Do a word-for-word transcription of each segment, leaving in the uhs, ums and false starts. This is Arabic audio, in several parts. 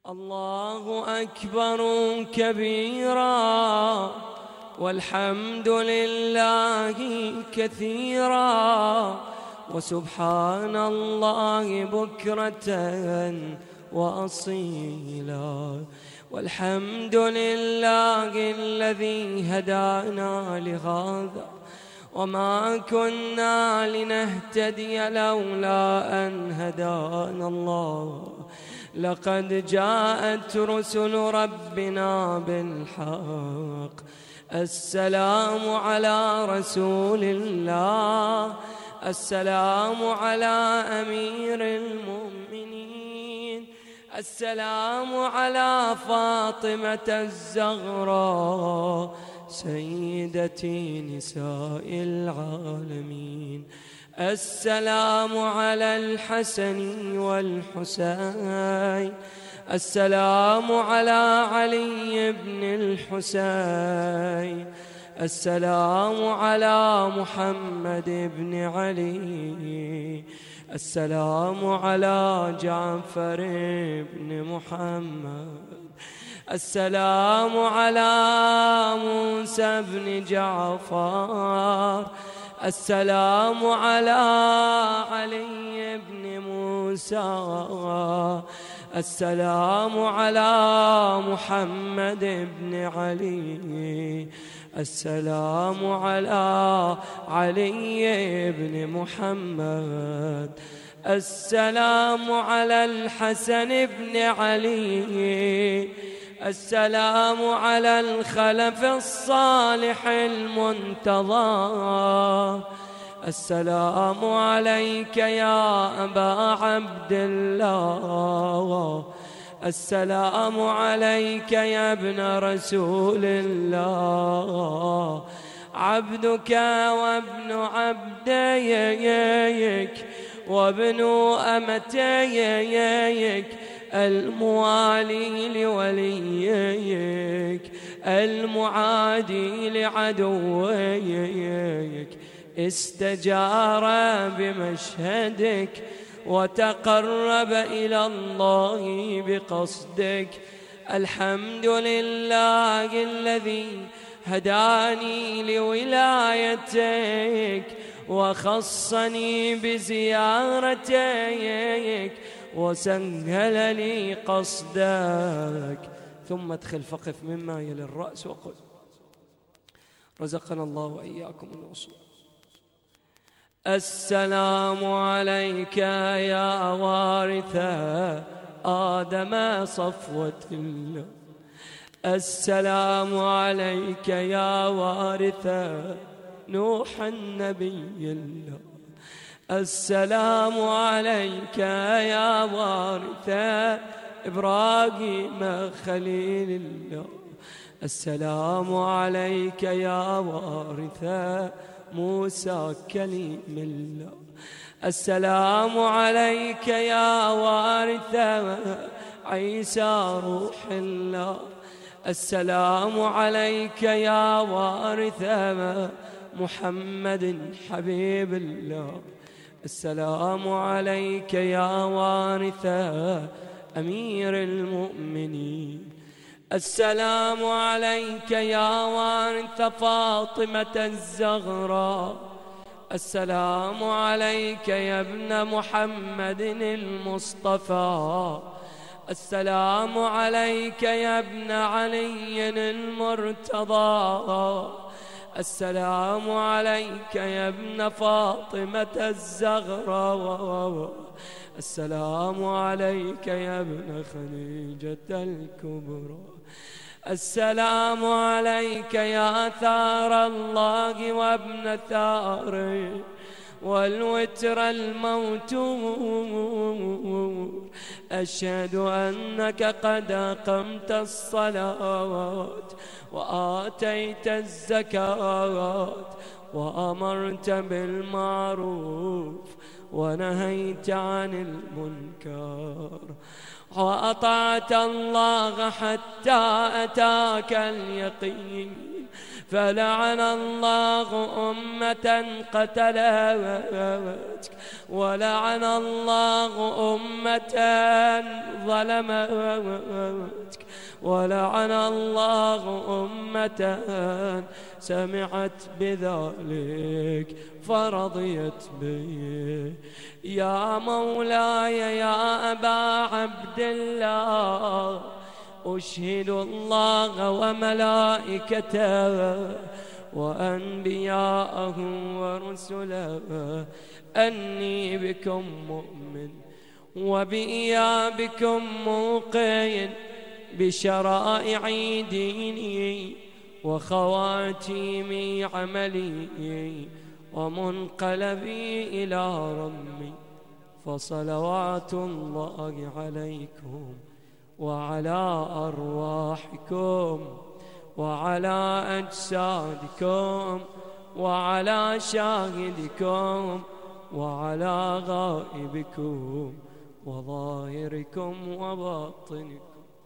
الله أكبر كبيرا والحمد لله كثيرا وسبحان الله بكرة وأصيلا. والحمد لله الذي هدانا لهذا وما كنا لنهتدي لولا أن هدانا الله. لقد جاءت رسل ربنا بالحق. السلام على رسول الله، السلام على أمير المؤمنين، السلام على فاطمة الزهراء سيدة نساء العالمين. السلام على الحسن والحسين، السلام على علي بن الحسين، السلام على محمد بن علي، السلام على جعفر بن محمد، السلام على موسى بن جعفر، السلام على علي بن موسى، السلام على محمد بن علي، السلام على علي بن محمد، السلام على الحسن بن علي، السلام على الخلف الصالح المنتظر. السلام عليك يا أبا عبد الله، السلام عليك يا ابن رسول الله، عبدك وابن عبديك وابن أمتيك، الموالي لوليك المعادي لعدويك، استجار بمشهدك وتقرب إلى الله بقصدك. الحمد لله الذي هداني لولايتك وخصني بزيارتك وسهل لي قصدك. ثم ادخل فقف مما يلي الرأس وقل رزقنا الله وإياكم الوصول. السلام عليك يا وارث آدم صفوة الله، السلام عليك يا وارث نوح النبي الله، السلام عليك يا وارث إبراهيم خليل الله، السلام عليك يا وارث موسى كليم الله، السلام عليك يا وارث عيسى روح الله، السلام عليك يا وارث محمد حبيب الله، السلام عليك يا وارث أمير المؤمنين، السلام عليك يا وارث فاطمة الزهراء، السلام عليك يا ابن محمد المصطفى، السلام عليك يا ابن علي المرتضى، السلام عليك يا ابن فاطمة الزهراء، السلام عليك يا ابن خديجة الكبرى، السلام عليك يا ثار الله وابن ثاره والوتر الموتور، أشهد أنك قد أقمت الصلاة وآتيت الزكاة وأمرت بالمعروف ونهيت عن المنكر وأطعت الله حتى أتاك اليقين، فلعن الله أمة قتلتك، ولعن الله أمة ظلمتك، ولعن الله أمة سمعت بذلك فرضيت به. يا مولاي يا أبا عبد الله، أشهد الله وملائكته وأنبياءه ورسله أني بكم مؤمن، وبإيابكم موقن بشرائع ديني وخواتيم عملي ومنقلبي إلى ربي، فصلوات الله عليكم وعلى أرواحكم وعلى أجسادكم وعلى شاهدكم وعلى غائبكم وظاهركم وباطنكم.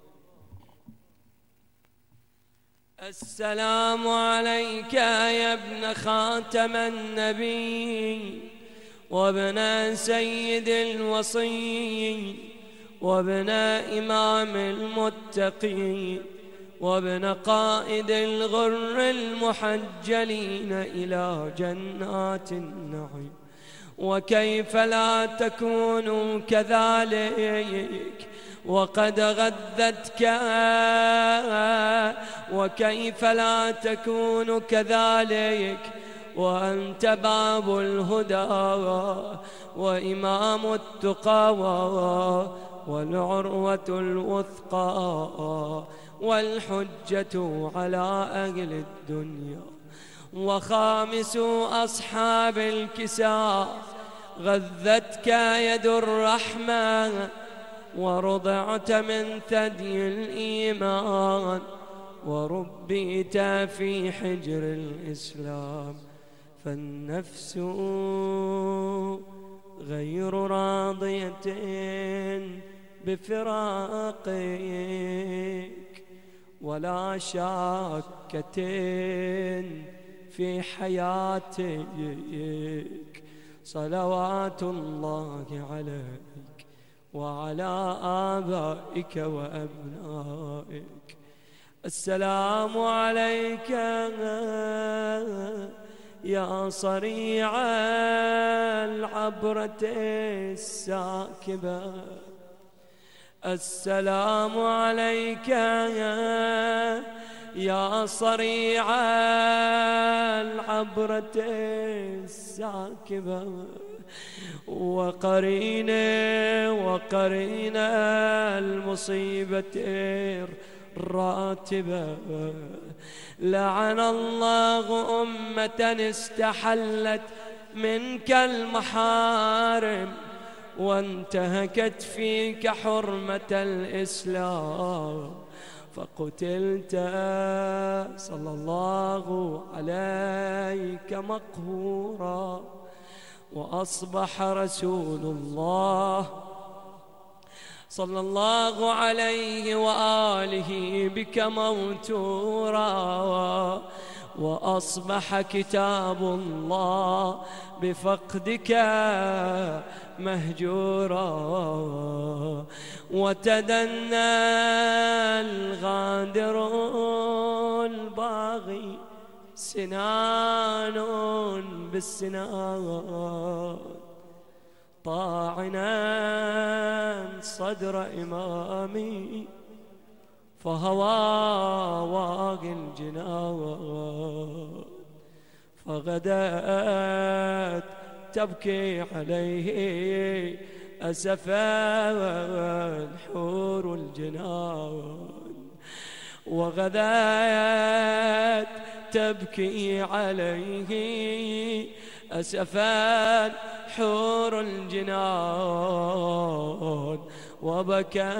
السلام عليك يا ابن خاتم النبي، وابن سيد الوصي، وابن إمام المتقين، وابن قائد الغر المحجلين إلى جنات النعيم. وكيف لا تكون كذلك وقد غذتك، وكيف لا تكون كذلك وأنت باب الهدى وإمام التقى والعروة الوثقى والحجة على أهل الدنيا. وخامس أصحاب الكساء غذتك يد الرحمن، ورضعت من ثدي الإيمان، وربيت في حجر الإسلام. فالنفس غير راضية بفراقك ولا شاكة في حياتك. صلوات الله عليك وعلى آبائك وأبنائك. السلام عليك يا صريع العبرة الساكبة. السلام عليك يا صريع العبرة الساكبة. وقرين وقرين المصيبة الراتبة. لعن الله أمة استحلت منك المحارم، وانتهكت فيك حرمة الإسلام، فقتلت صلى الله عليك مقهورا. وأصبح رسول الله صلى الله عليه وآله بك موتورا. وأصبح كتاب الله بفقدك مهجورا. وتدنى الغادر الباغي سنان بالسنان، طاعنا صدر إمامي فهوى واقي الجنان. فغدت تبكي عليه أسفا حور الجنان. وغدت تبكي عليه أسفا حور الجنان. وبكى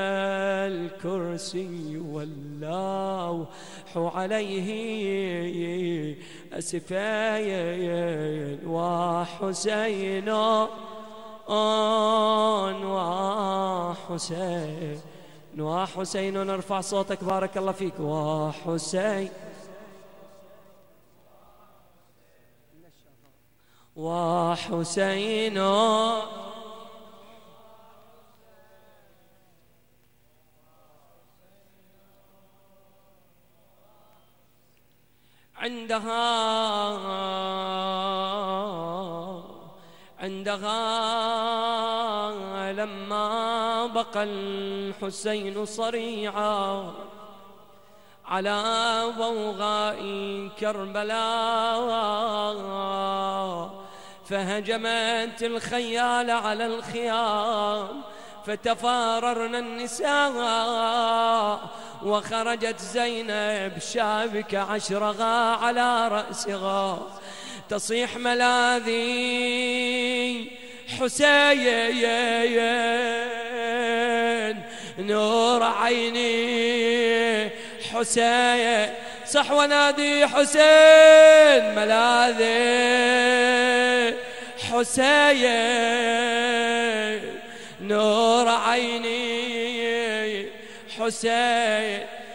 الكرسي واللوح عليه أسفين. وحسين وحسين وحسين. ارفع صوتك بارك الله فيك. وحسين وحسين عندها عندها لما بقى الحسين صريعا على ضوغاء كربلاء، فهجمت الخيال على الخيام فتفاررن النساء، وخرجت زينب شابك عشرها على رأسها تصيح ملاذي حسين نور عيني حسين، صح ونادي حسين ملاذي حسين نور عيني حسين.